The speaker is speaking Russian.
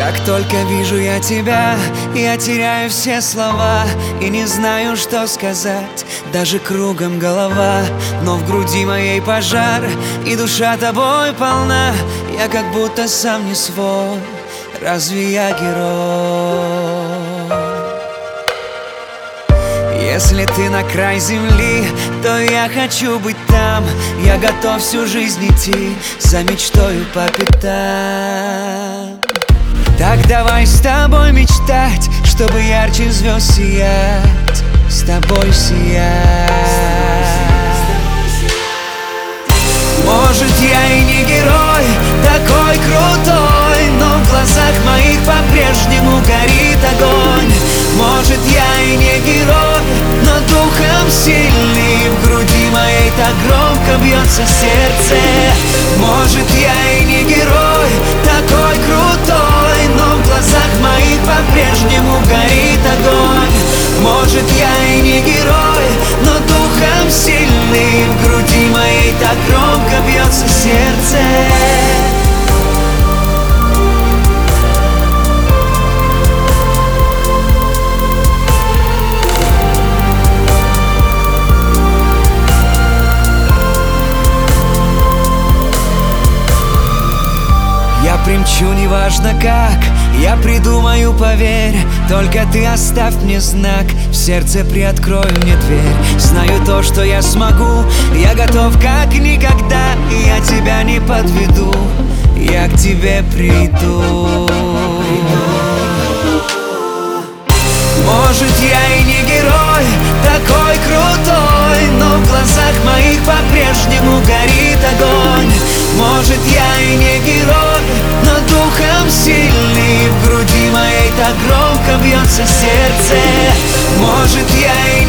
Как только вижу я тебя, я теряю все слова и не знаю, что сказать, даже кругом голова. Но в груди моей пожар, и душа тобой полна. Я как будто сам не свой, разве я герой? Если ты на край земли, то я хочу быть там. Я готов всю жизнь идти за мечтою по пятам. Так давай с тобой мечтать, чтобы ярче звезд сиять, с тобой сиять. Может, я и не герой, такой крутой, но в глазах моих по-прежнему горит огонь. Может, я и не герой, но духом сильный, в груди моей так громко бьется сердце. Может, я и не герой, такой крутой, но в глазах моих по-прежнему горит огонь. Может, я и не герой, но духом сильный, в груди моей так громко бьется сердце. Я примчу, неважно как, я придумаю, поверь. Только ты оставь мне знак, в сердце приоткрой мне дверь. Знаю то, что я смогу, я готов как никогда. Я тебя не подведу, я к тебе приду. Может, я и не герой, такой крутой, но в глазах моих по-прежнему горит огонь. Может, я и не герой, но духом сильный, в груди моей так громко бьется сердце. Может, я и